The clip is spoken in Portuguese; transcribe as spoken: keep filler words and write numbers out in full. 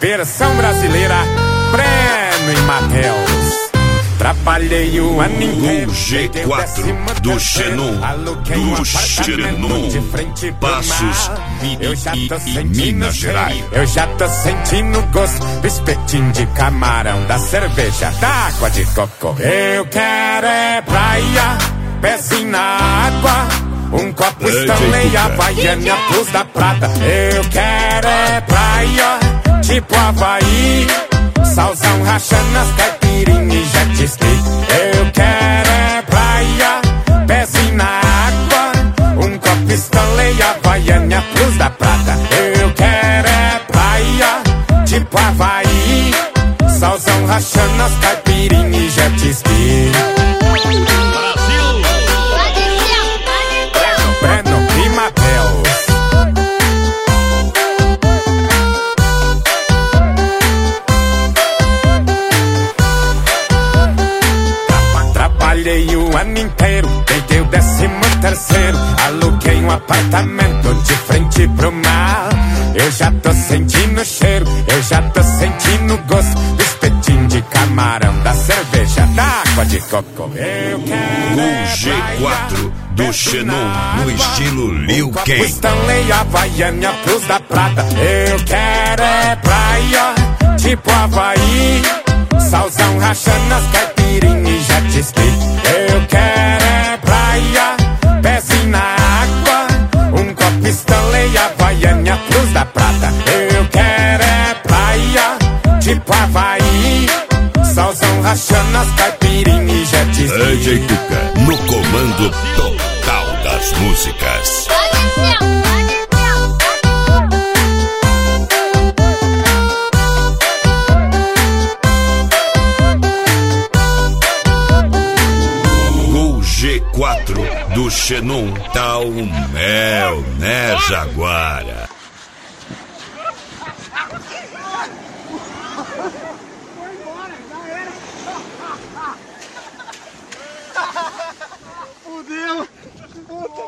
versão brasileira, Breno e Matheus. Trabalhei o ano inteiro. O G quatro do Xenon, do Xenon, Passos e, e Minas Gerais. Eu já tô sentindo o gosto do espetinho de camarão, da cerveja, da água de coco. Eu quero é praia, pezinho na água, um copo Stanley, Havaiana, Plus da Prata. Eu quero é praia, tipo Havaí, salzão rachando as caipirinhas e jet ski. Eu quero é praia, pezinho na água, um copo Stanley, Havaiana, Plus da Prata. Eu quero é praia, tipo Havaí, salzão rachando as caipirinhas e jet ski. Breno e Matheus. Trabalhei o ano inteiro, peguei o décimo terceiro, aluguei um apartamento de frente pro mar. Eu já tô sentindo o cheiro, eu já tô sentindo o gosto do espetinho de camarão, da cerveja, da água de coco. Eu quero o G quatro do Xenon, no estilo Liu Kang. Stanley, Havaiana, Plus da Prata. Eu quero é praia, tipo Havaí, salzão rachando as caipirinhas e jet ski. Eu quero é praia, pezinho na água, um copo Stanley, Havaiana, Plus da Prata. Eu quero é praia, tipo Havaí, salzão rachando as caipirinhas e jet ski. D J Tuca, no comando total das músicas. O G quatro do Xenon tá o mel, né, Jaguara? Fudeu! Fudeu!